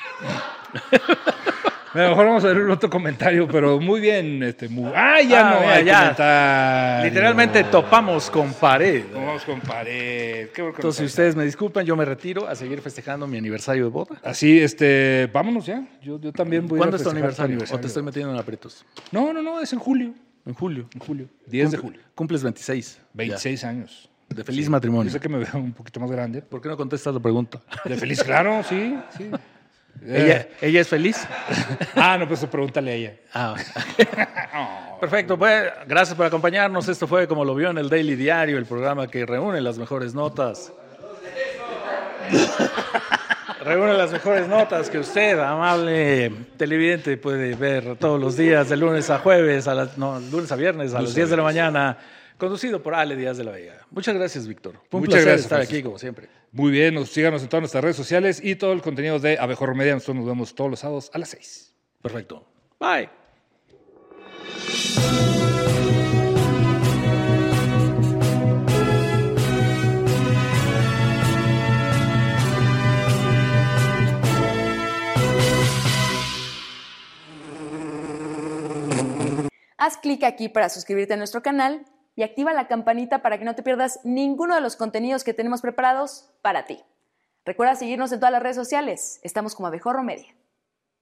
Speaker 3: A lo mejor vamos a ver un otro comentario, pero muy bien. Este, muy... ¡Ah, ya
Speaker 2: Ah,
Speaker 3: no
Speaker 2: ya,
Speaker 3: hay
Speaker 2: ya.
Speaker 3: comentario!
Speaker 2: Literalmente topamos con pared.
Speaker 3: Vamos con pared. Qué buen
Speaker 2: Entonces, si
Speaker 3: comentario.
Speaker 2: ustedes me disculpan, yo me retiro a seguir festejando mi aniversario de boda.
Speaker 3: Así, este, vámonos ya. Yo, yo también voy a ir a
Speaker 2: ¿Cuándo es tu
Speaker 3: festejar
Speaker 2: aniversario?
Speaker 3: tu
Speaker 2: ¿O te estoy metiendo en aprietos?
Speaker 3: No, no, no, es en julio.
Speaker 2: En julio.
Speaker 3: En julio. diez de
Speaker 2: Cumple-
Speaker 3: julio.
Speaker 2: Cumples veintiséis.
Speaker 3: veintiséis años.
Speaker 2: Ya. De feliz
Speaker 3: Sí.
Speaker 2: matrimonio.
Speaker 3: Yo sé que me veo un poquito más grande.
Speaker 2: ¿Por qué no contestas la pregunta?
Speaker 3: De feliz, claro, sí, sí.
Speaker 2: ¿Ella, ¿Ella es feliz?
Speaker 3: Ah, no, pues pregúntale a ella.
Speaker 2: Ah. Perfecto, pues gracias por acompañarnos. Esto fue Como lo vio en el Daily Diario, el programa que reúne las mejores notas. Reúne las mejores notas que usted, amable televidente, puede ver todos los días, de lunes a jueves, a las, no, lunes a viernes, a las diez de la mañana, conducido por Ale Díaz de la Vega. Muchas gracias, Víctor. Fue un
Speaker 3: Muchas
Speaker 2: placer
Speaker 3: gracias,
Speaker 2: estar
Speaker 3: Francisco.
Speaker 2: aquí, como siempre.
Speaker 3: Muy bien, nos, síganos en todas nuestras redes sociales y todo el contenido de Abejorro Media. Nosotros nos vemos todos los sábados a las seis.
Speaker 2: Perfecto. Bye.
Speaker 4: Haz clic aquí para suscribirte a nuestro canal y activa la campanita para que no te pierdas ninguno de los contenidos que tenemos preparados para ti. Recuerda seguirnos en todas las redes sociales. Estamos como Abejorro Media.